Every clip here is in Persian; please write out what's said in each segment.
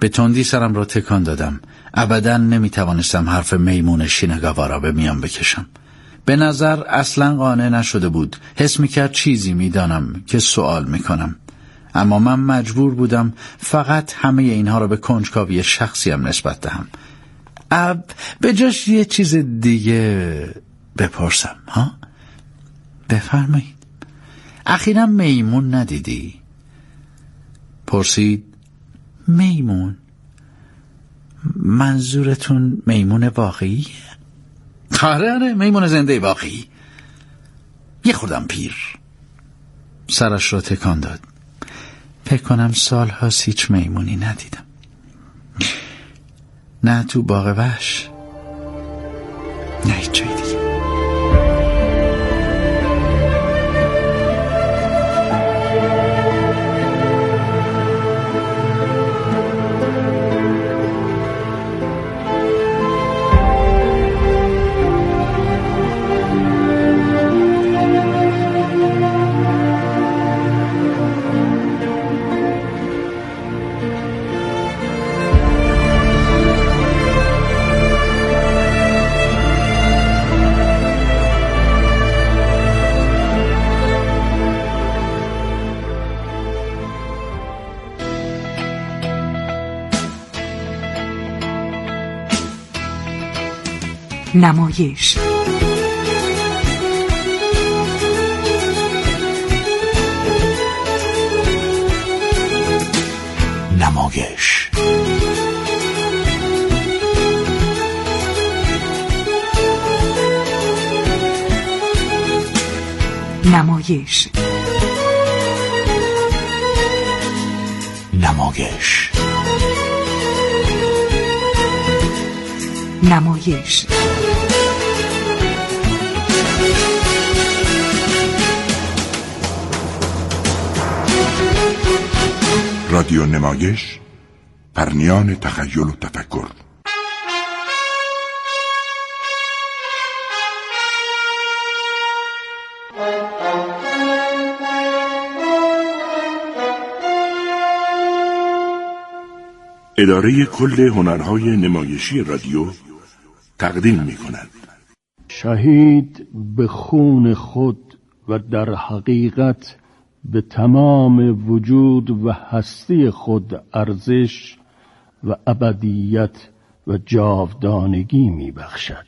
به تندی سرم را تکان دادم. ابداً نمیتوانستم حرف میمون شینگاوا را به میان بکشم. به نظر اصلاً قانع نشده بود. حس میکرد چیزی میدانم که سوال میکنم. اما من مجبور بودم فقط همه اینها را به کنجکاوی شخصیم نسبت دهم. به جاش یه چیز دیگه بپرسم ها؟ بفرمایید. اخیراً میمون ندیدی؟ پرسید. میمون؟ منظورتون میمون واقعی؟ آره میمون زنده واقعی. یه خوردم پیر. سرش را تکان داد. فکر کنم سال‌ها هیچ میمونی ندیدم. نه تو باغ وحش، نه هیچ جای دیگه. نمایش. نمایش. نمایش. نمایش. نمایش. رادیو نمایش، پرنیان تخیل و تفکر. اداره کل هنرهای نمایشی رادیو تقدیم می‌کند. شهید به خون خود و در حقیقت به تمام وجود و هستی خود ارزش و ابدیت و جاودانگی می‌بخشد.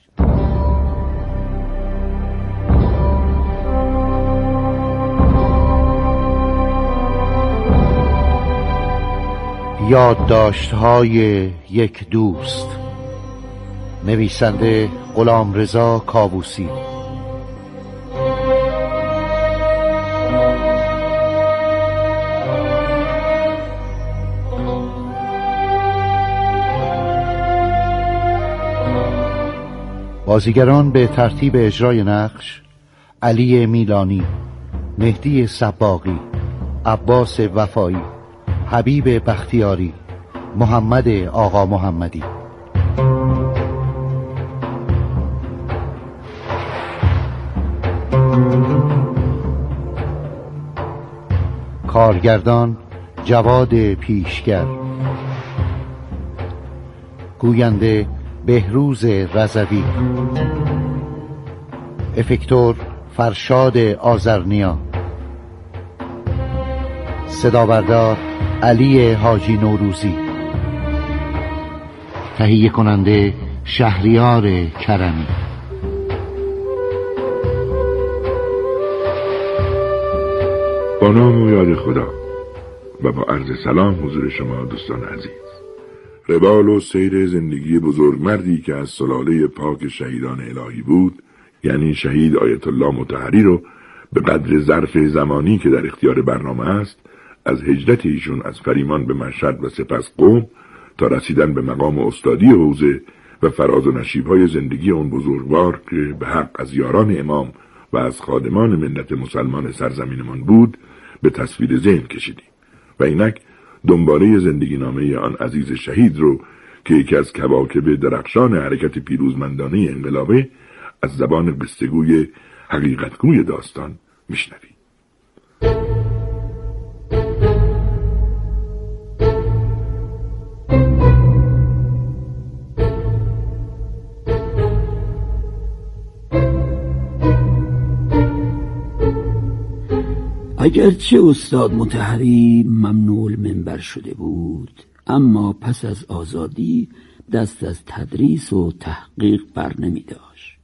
یادداشت‌های یک دوست، نویسنده غلامرضا کاووسی. بازیگران به ترتیب اجرای نقش: علی میلانی، مهدی صباغی، عباس وفایی، حبیب بختیاری، محمد آقا محمدی. کارگردان جواد پیشگر، گوینده بهروز رضوی، افکتور فرشاد آذرنیا، صدابردار علی حاجی نوروزی، تهیه کننده شهریار کرمی. با نام و یاد خدا و با عرض سلام حضور شما دوستان عزیز. روال و سیر زندگی بزرگمردی که از سلاله پاک شهیدان الهی بود، یعنی شهید آیت الله مطهری، رو به قدر ظرف زمانی که در اختیار برنامه است، از هجرت ایشون از فریمان به مشهد و سپس قم تا رسیدن به مقام استادی حوزه و فراز و نشیب‌های زندگی اون بزرگوار که به حق از یاران امام و از خادمان ملت مسلمان سرزمینمان بود به تصویر ذهن کشیدیم و اینک دنباله زندگی نامه آن عزیز شهید رو که یکی از کواکب درخشان حرکت پیروزمندانه انقلابه از زبان قصه‌گوی حقیقتگوی داستان میشنویم. اگرچه استاد مطهری ممنوع المنبر شده بود، اما پس از آزادی دست از تدریس و تحقیق بر نمی داشت.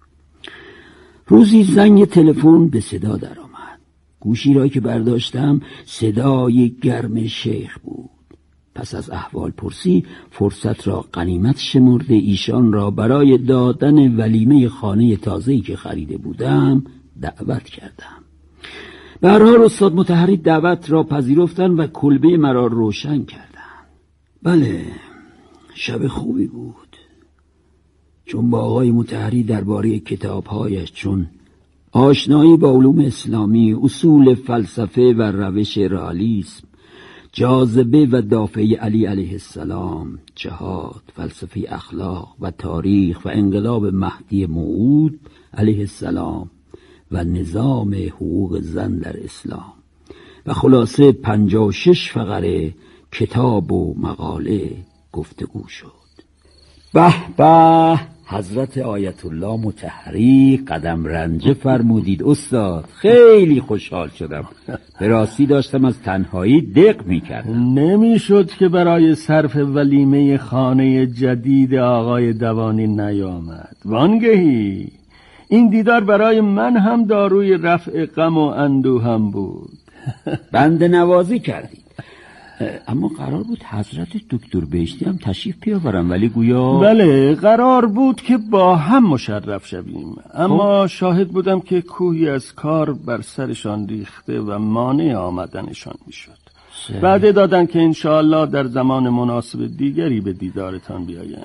روزی زنگ تلفن به صدا در آمد. گوشی را که برداشتم صدای گرم شیخ بود. پس از احوال پرسی فرصت را غنیمت شمرده ایشان را برای دادن ولیمه خانه تازه‌ای که خریده بودم دعوت کردم. به هر حال استاد مطهری دعوت را پذیرفتند و کلبه مرا روشن کردند. بله، شب خوبی بود، چون با آقای مطهری درباره کتابهایش چون آشنایی با علوم اسلامی، اصول فلسفه و روش رئالیسم، جاذبه و دافع علی علیه السلام، جهاد، فلسفه اخلاق و تاریخ و انقلاب مهدی موعود علیه السلام و نظام حقوق زن در اسلام و خلاصه 56 فقره کتاب و مقاله گفتگو شد. به به، حضرت آیت الله مطهری قدم رنجه فرمودید استاد. خیلی خوشحال شدم. به راستی داشتم از تنهایی دق میکردم. نمیشد که برای صرف ولیمه خانه جدید آقای دوانی نیامد. وانگهی این دیدار برای من هم داروی رفع غم و اندوه هم بود. بنده نوازی کردید. اما قرار بود حضرت دکتر بهشتی هم تشریف بیاورن، ولی گویا بله، قرار بود که با هم مشرف شویم، اما شاهد بودم که کوهی از کار بر سرشان ریخته و مانع آمدنشان میشد. وعده دادن که انشاءالله در زمان مناسب دیگری به دیدارتان بیایند.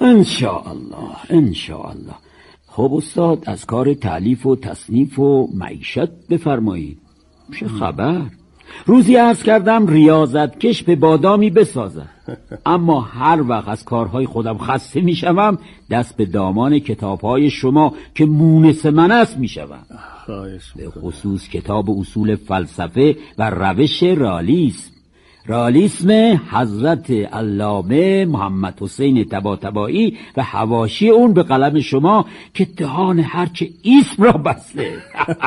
انشاءالله. خب استاد، از کار تألیف و تصنیف و معیشت بفرمایید. چه خبر؟ روزی عرض کردم ریاضت کش به بادامی بسازم، اما هر وقت از کارهای خودم خسته میشوم دست به دامان کتابهای شما که مونس من است میشوم. به خصوص کتاب اصول فلسفه و روش رئالیسم حضرت علامه محمد حسین طباطبایی و حواشی اون به قلم شما که دهان هرچه اسم را بسته.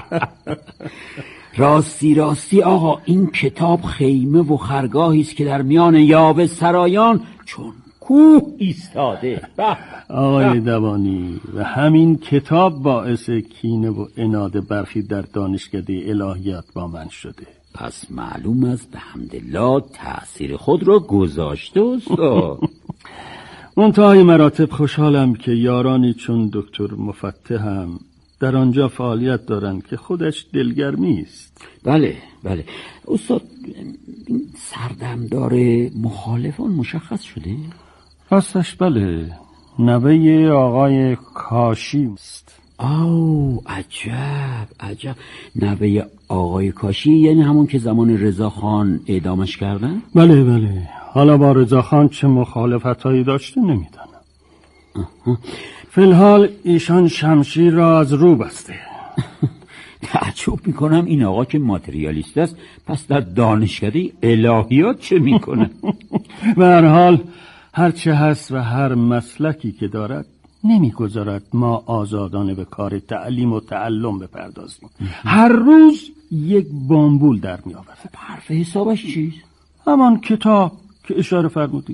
راستی آقا، این کتاب خیمه و خرگاهی است که در میان یاوه سرایان چون کوه ایستاده. آقای دوانی، و همین کتاب باعث کینه و عناد برخی در دانشکده الهیات با من شده. پس معلوم است به حمدالله تأثیر خود را گذاشته استاد. منتهای مراتب خوشحالم که یارانی چون دکتر مفتحم در آنجا فعالیت دارند که خودش دلگرمی است. بله استاد، سردمدار مخالفان مشخص شده؟ راستش بله، نوه آقای کاشی است. آو، عجب. نوه آقای کاشی یعنی همون که زمان رضاخان اعدامش کردن؟ بله. حالا با رضاخان چه مخالفتایی داشته نمیدانم. فی الحال ایشان شمشیر را از رو بسته. تعجب میکنم این آقا که ماتریالیست است پس در دانشکده الهیات چه میکنه؟ به هر حال هر چه هست و هر مسلکی که دارد نمیگذارد ما آزادانه به کار تعلیم و تعلم بپردازیم. هر روز یک بامبول در میآورد. حرف حسابش چیست؟ همان کتاب که اشاره فرمودید.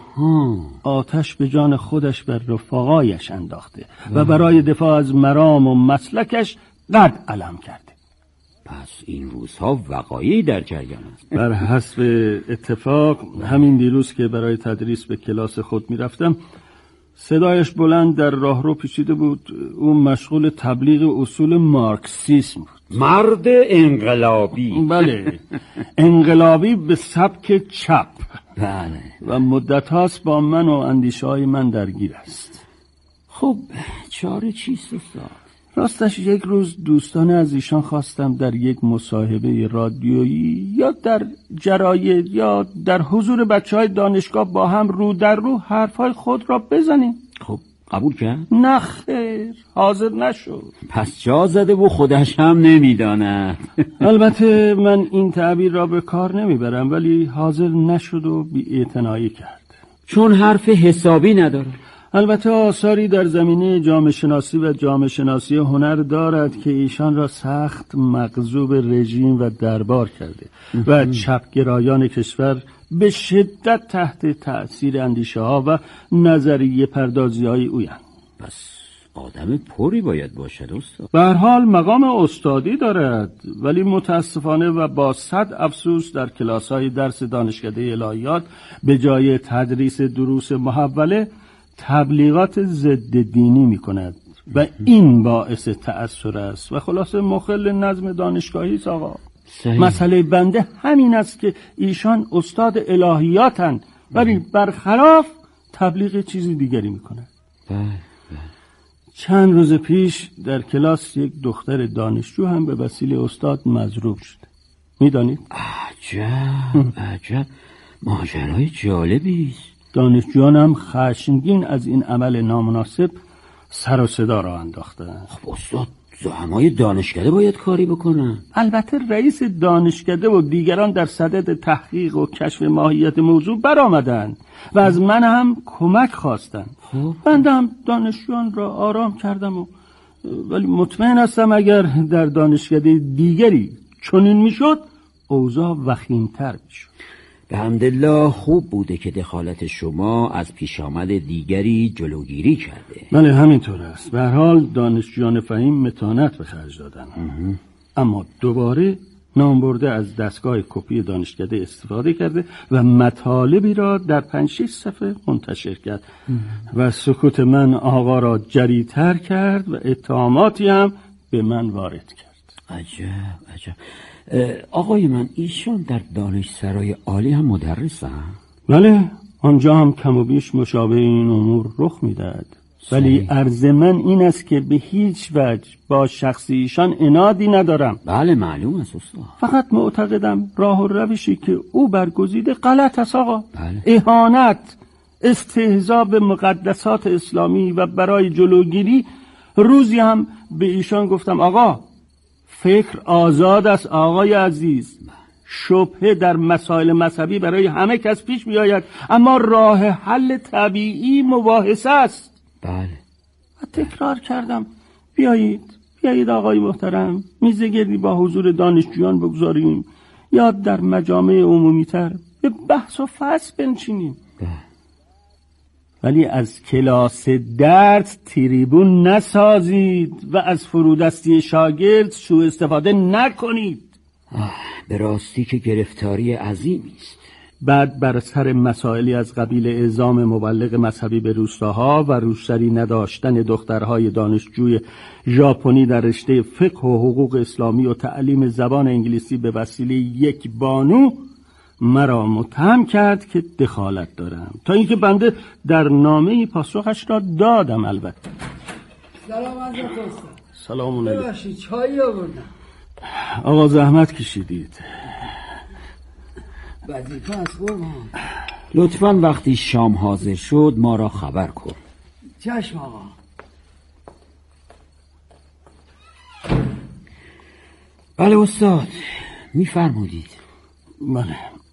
آتش به جان خودش بر رفقایش انداخته و برای دفاع از مرام و مسلکش قد علم کرده. پس این روزها وقایعی در جریان است. بر حسب اتفاق همین دیروز که برای تدریس به کلاس خود میرفتم صدایش بلند در راهرو پیچیده بود. او مشغول تبلیغ اصول مارکسیسم بود. مرد انقلابی. بله، انقلابی به سبک چپ. بله. و مدت هاست با من و اندیشه های من درگیر است. خب چاره چیست استاد؟ راستش یک روز دوستانه از ایشان خواستم در یک مصاحبه رادیویی یا در جراید یا در حضور بچهای دانشگاه با هم رو در رو حرفهای خود را بزنیم. خب قبول کرد؟ نه خیر، حاضر نشد. پس جا زده و خودش هم نمیداند. البته من این تعبیر را به کار نمیبرم، ولی حاضر نشد و بی‌اعتنایی کرد. چون حرف حسابی نداره. البته آثاری در زمینه جامعه شناسی و جامعه شناسی هنر دارد که ایشان را سخت مغضوب رژیم و دربار کرده و چپگرایان کشور به شدت تحت تأثیر اندیشه ها و نظریه پردازی های اویند. پس آدم پری باید باشد استاد. به هر حال مقام استادی دارد، ولی متاسفانه و با 100 افسوس در کلاس‌های درس دانشکده الهیات به جای تدریس دروس محوله تبلیغات ضد دینی می‌کند و این باعث تأثیر است و خلاصه مخل نظم دانشگاهی است. آقا مسئله بنده همین است که ایشان استاد الهیاتند ولی برخلاف تبلیغ چیزی دیگری می‌کنند. چند روز پیش در کلاس یک دختر دانشجو هم به وسیله استاد مضروب شد. میدانید؟ عجب ماجرای جالبی است. دانشجویان هم خشمگین از این عمل نامناسب سر و صدا را انداختند. خب استاد، زعمای دانشکده باید کاری بکنن. البته رئیس دانشکده و دیگران در صدد تحقیق و کشف ماهیت موضوع برآمدند و از من هم کمک خواستند. بنده هم دانشجویان را آرام کردم ولی مطمئن هستم اگر در دانشکده دیگری چنین میشد اوضاع وخیم‌تر میشد. به حمدالله خوب بوده که دخالت شما از پیش آمد دیگری جلوگیری کرده. بله همینطور است. به هر حال دانشجویان فهیم متانت به خرج دادن. اما دوباره نامبرده از دستگاه کپی دانشکده استفاده کرده و مطالبی را در 5-6 صفحه منتشر کرد و سکوت من آقا را جری‌تر کرد و اتهاماتی هم به من وارد کرد. عجب. آقای من، ایشون در دانشسرای عالی هم مدرسن؟ بله، آنجا هم کم و بیش مشابه این امور رخ میدهد. ولی عرض من این است که به هیچ وجه با شخص ایشان عنادی ندارم. بله معلوم است استاد. فقط معتقدم راه و روشی که او برگزیده غلط است آقا. بله. اهانت، استهزاء به مقدسات اسلامی و برای جلوگیری روزی هم به ایشان گفتم آقا فکر آزاد است آقای عزیز. شبهه در مسائل مذهبی برای همه کس پیش می آید، اما راه حل طبیعی مباحثه است. بله. و تکرار کردم بیایید آقای محترم میزگردی با حضور دانشجویان بگذاریم یا در مجامع عمومی تر به بحث و فصل بنشینیم. ولی از کلاس درس تریبون نسازید و از فرودستی شاگرد سوء استفاده نکنید. به راستی که گرفتاری عظیمی است. بعد بر سر مسائلی از قبیل اعزام مبلغ مذهبی به روستاها و روسری نداشتن دخترهای دانشجوی ژاپنی در رشته فقه و حقوق اسلامی و تعلیم زبان انگلیسی به وسیله یک بانو مرا متهم کرد که دخالت دارم، تا اینکه بنده در نامه پاسخش را دادم. البته سلام حضرت استاد. سلام علیکم. ببخشید چایی آوردم. آقا زحمت کشیدید. وظیفه است قربان. لطفاً وقتی شام حاضر شد ما را خبر کن. چشم آقا. بله استاد، میفرمودید. بله.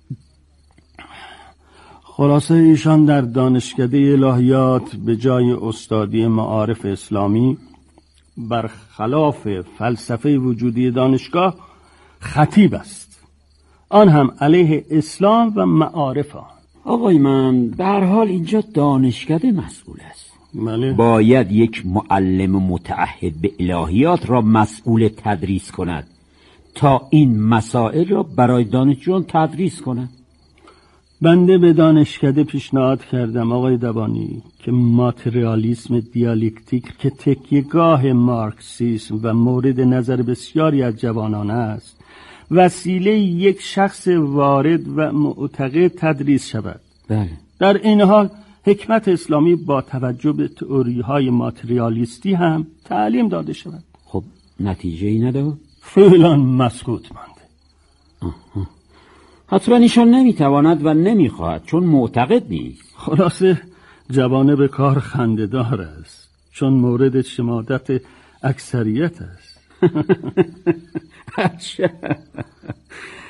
خلاصه ایشان در دانشکده الهیات به جای استادی معارف اسلامی برخلاف فلسفه وجودی دانشگاه خطیب است، آن هم علیه اسلام و معارف آن. آقای من، به هر حال اینجا دانشکده مسئول است. بله. باید یک معلم متعهد به الهیات را مسئول تدریس کند تا این مسائل را برای دانشجویان تدریس کند. بنده به دانشکده پیشنهاد کردم آقای دبانی که ماتریالیسم دیالکتیک که تکیه‌گاه مارکسیسم و مورد نظر بسیاری از جوانان است وسیله یک شخص وارد و معتقد تدریس شود. بله. در این حال حکمت اسلامی با توجه به تئوری‌های ماتریالیستی هم تعلیم داده شود. خب نتیجه‌ای نداد؟ فعلا مسکوت مانده. حتما ایشان نمیتواند و نمیخواهد چون معتقد نیست. خلاصه جوانب کار خنده‌دار است چون مورد شماتت اکثریت است.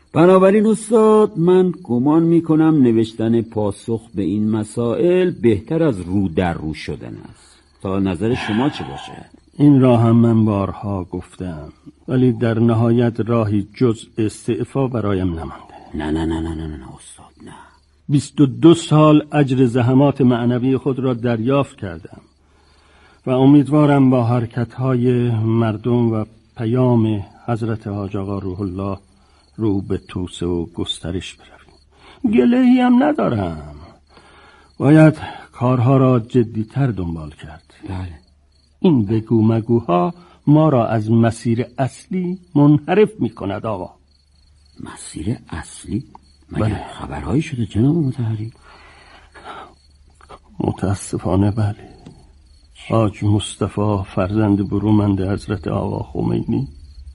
بنابراین استاد، من گمان میکنم نوشتن پاسخ به این مسائل بهتر از رو در رو شدن است. تا نظر شما چه باشه؟ این را هم من بارها گفتم، ولی در نهایت راهی جز استعفا برایم نمانده. نه استاد، نه. 22 سال اجر زحمات معنوی خود را دریافت کردم و امیدوارم با حرکت‌های مردم و پیام حضرت حاج آقا روح الله رو به توسعه و گسترش برویم. گله‌ای هم ندارم. باید کارها را جدی‌تر دنبال کرد. بله. این بگو مگوها ما را از مسیر اصلی منحرف می‌کند آقا. مسیر اصلی؟ مگه بله. خبرهایی شده جناب مطهری؟ متاسفانه بله. حاج مصطفی فرزند برومند حضرت آقا خمینی.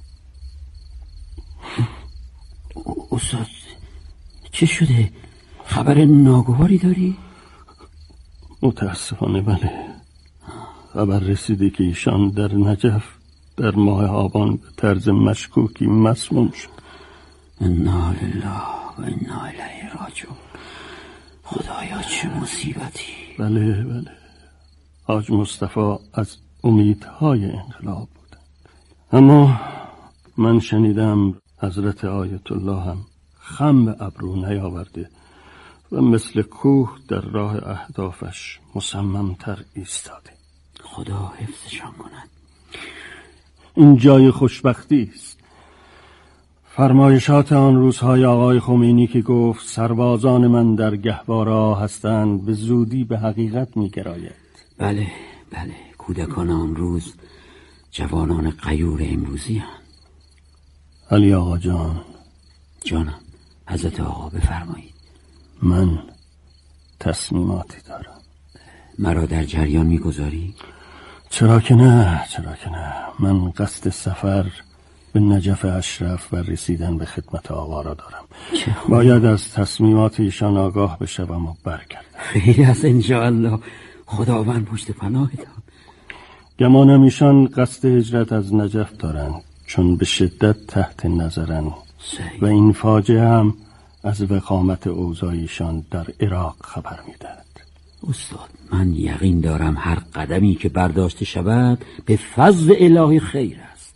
استاد چه شده؟ خبر ناگواری داری؟ متاسفانه بله. خبر رسیده که ایشان در نجف در ماه آبان به طرز مشکوکی مسموم شد. انا لله و انا الیه راجعون. خدایا چه مصیبتی. بله. حاج مصطفی از امیدهای انقلاب بودند، اما من شنیدم حضرت آیت الله هم خم به ابرو نیاورده و مثل کوه در راه اهدافش مصممتر ایستاده. خدا حفظشان کند. این جای خوشبختی است. فرمایشات آن روزهای آقای خمینی که گفت سربازان من در گهوارا هستند به زودی به حقیقت می‌گراید. بله. کودکان آن روز جوانان غیور امروزی هستند. علی آقا جانم. حضرت آقا بفرمایید. من تصمیماتی دارم. مرا در جریان میگذاری؟ چرا که نه. من قصد سفر به نجف اشرف و رسیدن به خدمت آقا را دارم. باید از تصمیمات ایشان آگاه بشوم و برگردم. خیلی از انشاءالله. خداوند پشت پناه داد. گمانم ایشان قصد هجرت از نجف دارند، چون به شدت تحت نظرند و این فاجعه هم از وخامت اوضاعیشان در عراق خبر میدهد. استاد، من یقین دارم هر قدمی که برداشته شود به فضل الهی خیر است.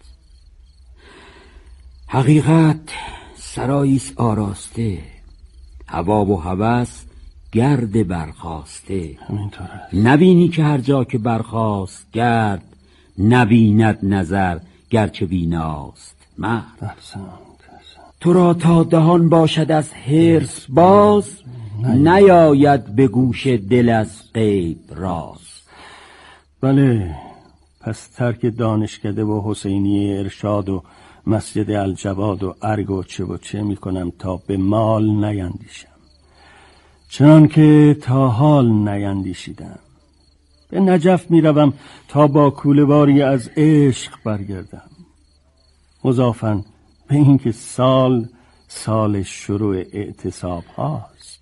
حقیقت سراییست آراسته، هوا و هوس گرد برخاسته. همینطوره. نبینی که هر جا که برخاست گرد، نبیند نظر گرچه بیناست مرد. تو را تا دهان باشد از حرص باز، نیاید به گوش دل از غیب راز. بله. پس ترک دانشکده و حسینی ارشاد و مسجد الجواد و ارگ و چه میکنم تا به مال نیندیشم، چنان که تا حال نیندیشیدم. به نجف میروم تا با کوله‌باری از عشق برگردم، مضافاً به اینکه سال شروع اعتصاب هاست.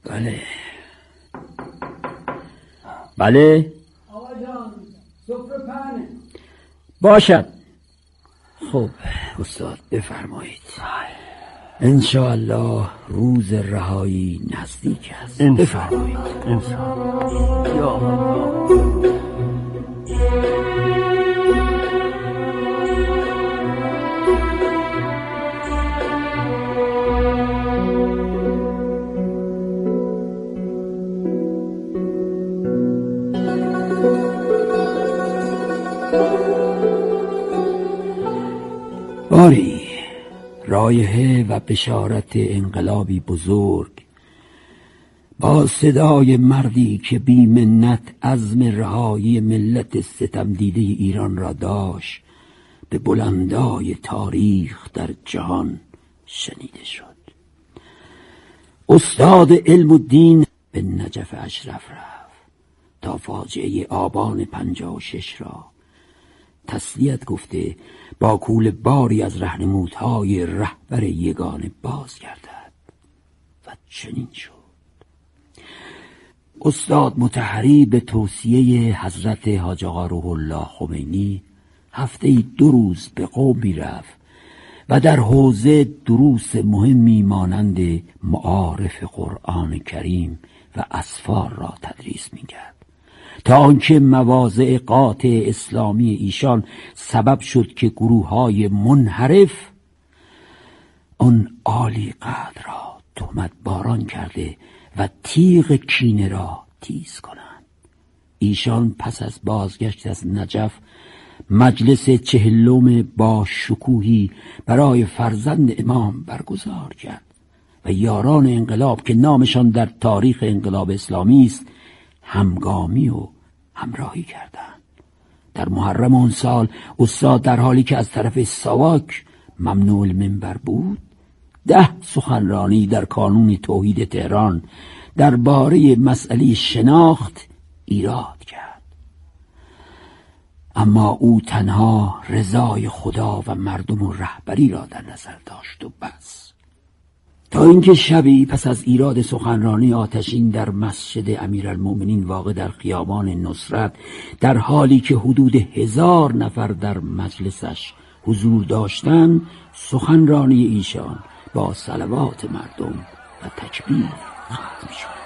بله آقا جان سفره پهنه. باشد. خب استاد بفرمایید. انشاءالله روز رهایی نزدیک است. بفرمایید. انشاءالله. یا الله. باری رایحه و بشارت انقلابی بزرگ با صدای مردی که بی منت عزم رهایی ملت ستم دیده ایران را داشت به بلندای تاریخ در جهان شنیده شد. استاد علم و دین به نجف اشرف رفت تا فاجعه آبان 56 را تسلیت گفته با کول باری از رهنمودهای رهبر یگانه باز گردد و چنین شد. استاد مطهری به توصیه حضرت حاج آقا روح الله خمینی هفته 2 روز به قم رفت و در حوزه دروس مهمی مانند معارف قرآن کریم و اسفار را تدریس می‌کرد، تا آنکه مواضع قاطع اسلامی ایشان سبب شد که گروه‌های منحرف آن عالی قدر را تهمت باران کرده و تیغ کینه را تیز کنند. ایشان پس از بازگشت از نجف مجلس 40 با شکوهی برای فرزند امام برگزار کرد و یاران انقلاب که نامشان در تاریخ انقلاب اسلامی است همگامی و همراهی کردند. در محرم آن سال استاد در حالی که از طرف ساواک ممنوع المنبر بود 10 سخنرانی در کانون توحید تهران درباره مسئله شناخت ایراد کرد، اما او تنها رضای خدا و مردم و رهبری را در نظر داشت و بس. تا اینکه شبی پس از ایراد سخنرانی آتشین در مسجد امیرالمومنین واقع در خیابان نصرت، در حالی که حدود 1000 نفر در مجلسش حضور داشتند، سخنرانی ایشان با صلوات مردم و تکبیر ختم شد.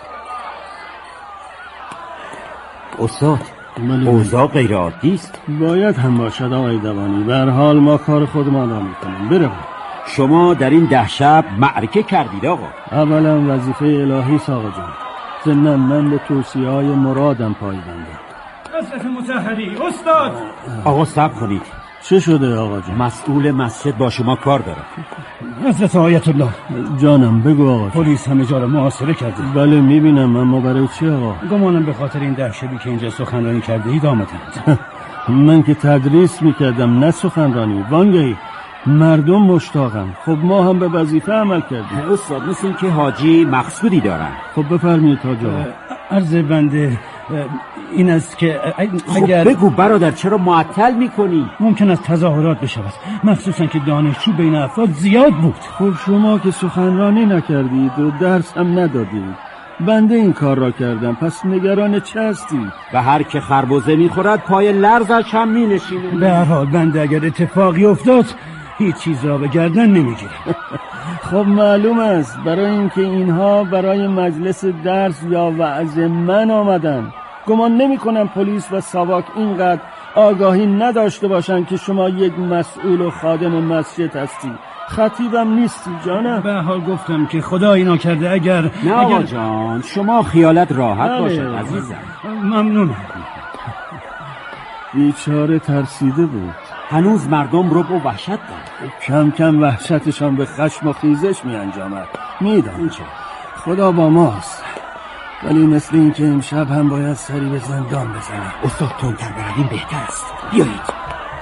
استاد، اوضاع غیر عادی است. باید هم باشد آقای دوانی، به هر حال ما کار خودمان را میکنیم. برویم. شما در این 10 شب معرکه کردید آقا. اولا وظیفه الهی است آقا جان، ضمن من به توصیه‌های مرادم پایبندم. حضرت مطهری استاد. آقا صبر کنید. چه شده آقا جان؟ مسئول مسجد با شما کار داره. حضرت آیت الله. جانم بگو آقا. پلیس همه جا را محاصره کرده. بله میبینم، اما برای چی آقا؟ گمانم به خاطر این 10 شبی که اینجا سخنرانی کرده اید آمدند. من که تدریس میکردم نه سخنرانی. وانگهی مردم مشتاقن. خب ما هم به وظیفه عمل کردیم. استاد مثل این که حاجی مقصودی دارن. خب بفرمایید حاج آقا. عرض بنده این است که اگر خب بگو برادر، چرا معطل میکنی؟ ممکن است تظاهرات بشود، مخصوصا که دانشجو بین افراد زیاد بود. خب شما که سخنرانی نکردید و درس هم ندادید، بنده این کار را کردم، پس نگران چه هستید؟ و هر که خربزه میخورد پای لرزش هم مینشینه. به هر حال بنده اگر اتفاقی افتاد هیچ چیز را به گردن نمیگیره. خب معلوم است برای اینکه اینها برای مجلس درس یا وعظ من آمدن. گمان نمی کنم پلیس و ساواک اینقدر آگاهی نداشته باشند که شما یک مسئول و خادم مسجد هستی. خطیبم نیستی جانم. به حال گفتم که خدا اینا کرده اگر نه آقا جان، شما خیالت راحت باشد عزیزم. ممنونم. بیچاره ترسیده بود. هنوز مردم رو با وحشت دارد. کم کم وحشتشان به خشم و خیزش می انجامد. میدانم خدا با ماست، ولی مثل این که امشب هم باید سری به زندان بزنم. استاد تندتر برویم بهتر است. بیایید.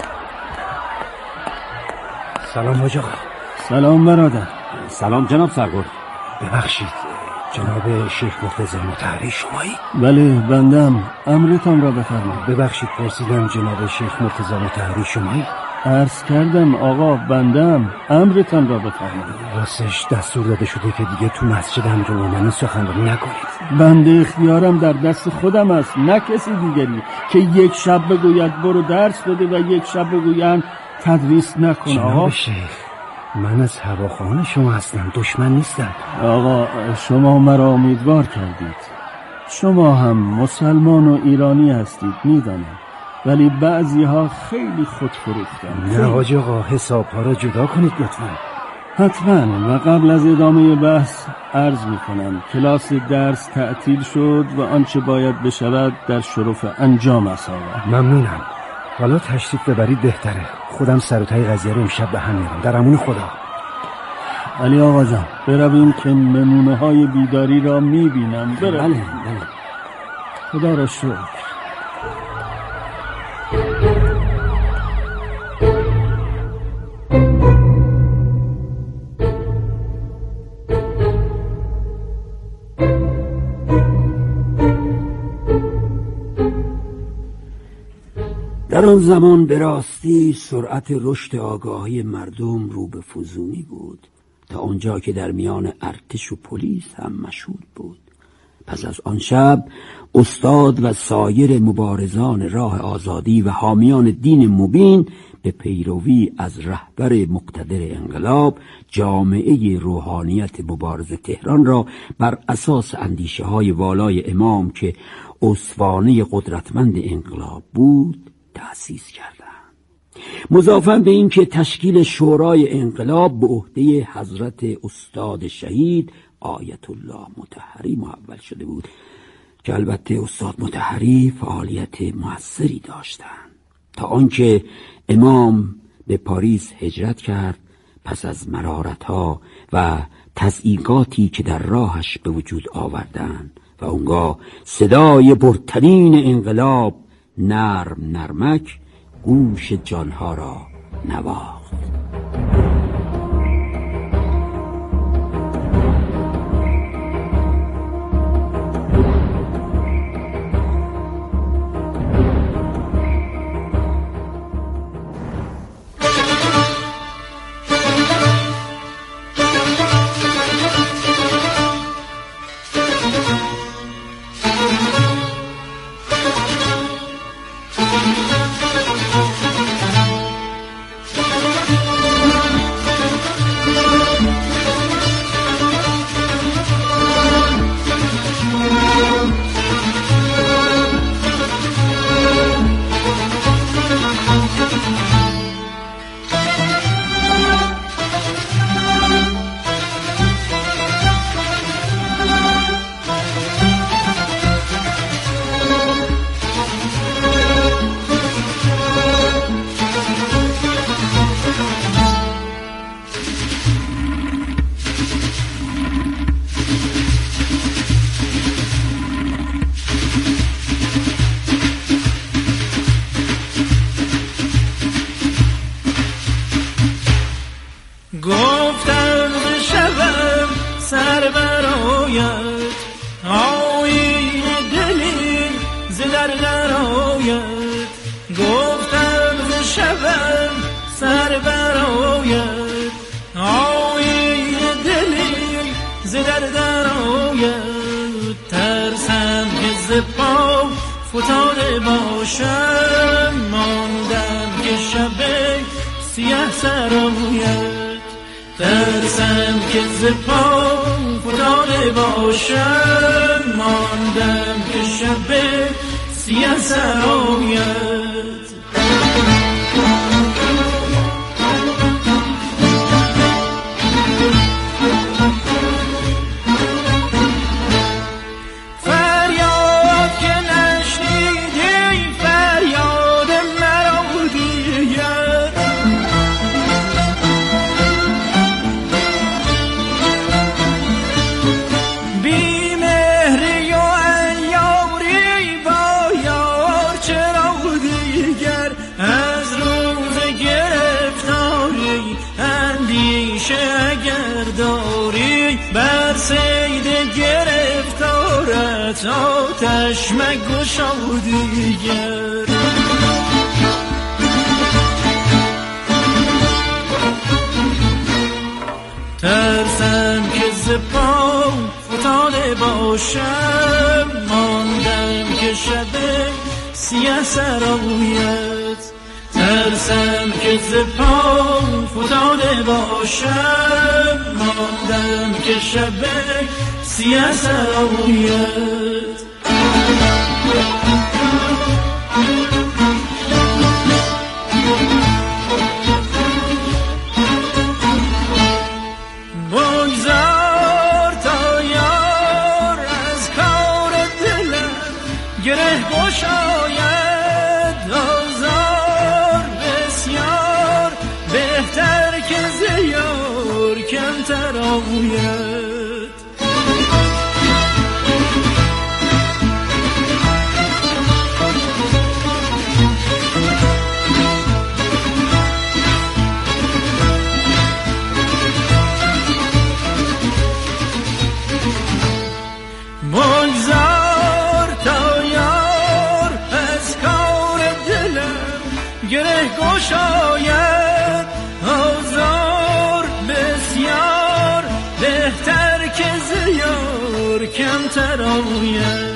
سلام حاج آقا. سلام برادر. سلام جناب سرگرد. ببخشید جناب شیخ مرتضی مطهری شمایی؟ بله بندم، امرتان را بفرمایید. ببخشید پرسیدم جناب شیخ مرتضی مطهری شمایی؟ عرض کردم آقا بندم، امرتان را بفرمایید. راستش دستور داده شده که دیگه تو مسجد امیرالمومنین سخنرانی نکنید. بنده اختیارم در دست خودم است، نه کسی دیگری که یک شب بگوید برو درس بده و یک شب بگوید تدریس نکن. جناب شیخ، من از هواخوان شما هستم، دشمن نیستم. آقا شما مرا امیدوار کردید. شما هم مسلمان و ایرانی هستید میدانم، ولی بعضی ها خیلی خود فروختن. نه حاج آقا، حساب ها را جدا کنید لطفا. حتما. و قبل از ادامه بحث عرض می کنم کلاس درس تعطیل شد و آنچه باید بشود در شرف انجام است. ممنونم. حالا تشریف ببرید بهتره. خودم سر و ته قضیه رو امشب به هم میارم. در امان خدا. علی آقا جان برویم که نمونه های بیداری را میبینم. بله. خدا را شکر. در آن زمان به راستی سرعت رشد آگاهی مردم رو به فزونی بود، تا آنجا که در میان ارتش و پلیس هم مشهود بود. پس از آن شب استاد و سایر مبارزان راه آزادی و حامیان دین مبین به پیروی از رهبر مقتدر انقلاب جامعه روحانیت مبارزه تهران را بر اساس اندیشه های والای امام که اسوانه قدرتمند انقلاب بود تأسیس کردند. مضافاً به این که تشکیل شورای انقلاب به عهده حضرت استاد شهید آیت الله مطهری محول شده بود که البته استاد مطهری فعالیت موثری داشتند تا آنکه امام به پاریس هجرت کرد. پس از مرارت‌ها و تضییقاتی که در راهش به وجود آوردند و اونگاه صدای برترین انقلاب نرم نرمک گوش جانها را نواخت. فتاده باشم ماندم که شب سیاه سراید ترسم که ز پا فتاده باشم ماندم که شب سیاه سراید آتش مگشا دیگر ترسم که ز پا فتاده باشم ماندم که شب سیاه سراید ترسم که ز پا فتاده باشم ماندم که شب سیاه سراید بگذار تا یار از کار دلم گره گشاید آزار بسیار بهتر که ز یار کمتر آید شاید آزار بسیار بهتر که ز یار کمتر سرایت